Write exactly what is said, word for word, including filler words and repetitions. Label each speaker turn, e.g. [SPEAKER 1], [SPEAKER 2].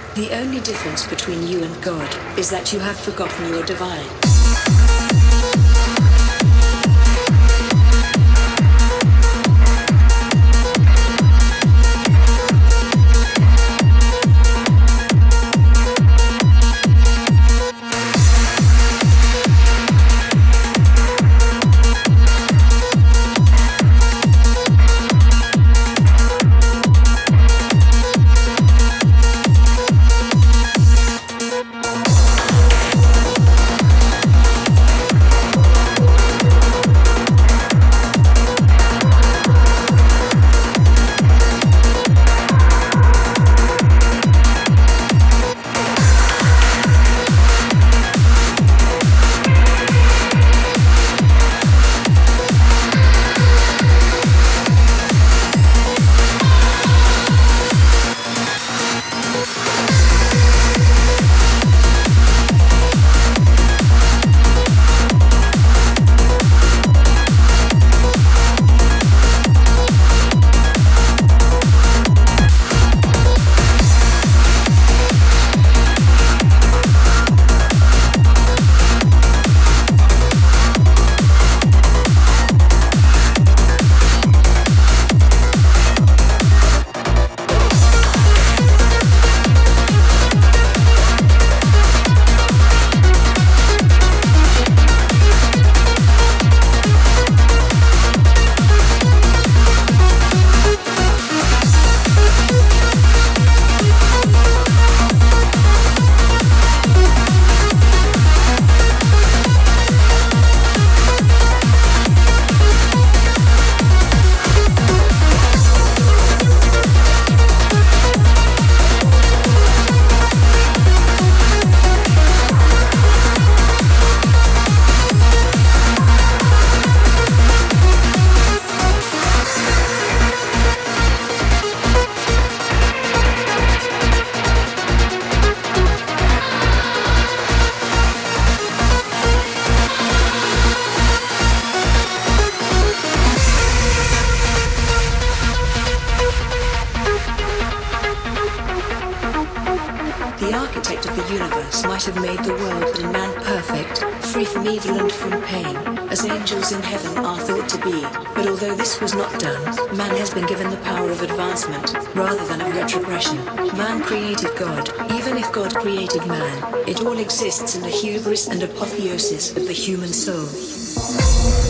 [SPEAKER 1] The only difference between you and God is that you have forgotten your divine. The architect of the universe might have made the world and man perfect, free from evil and from pain, as angels in heaven are thought to be. But although this was not done, man has been given the power of advancement, rather than of retrogression. Man created God. Even if God created man, it all exists in the hubris and apotheosis of the human soul.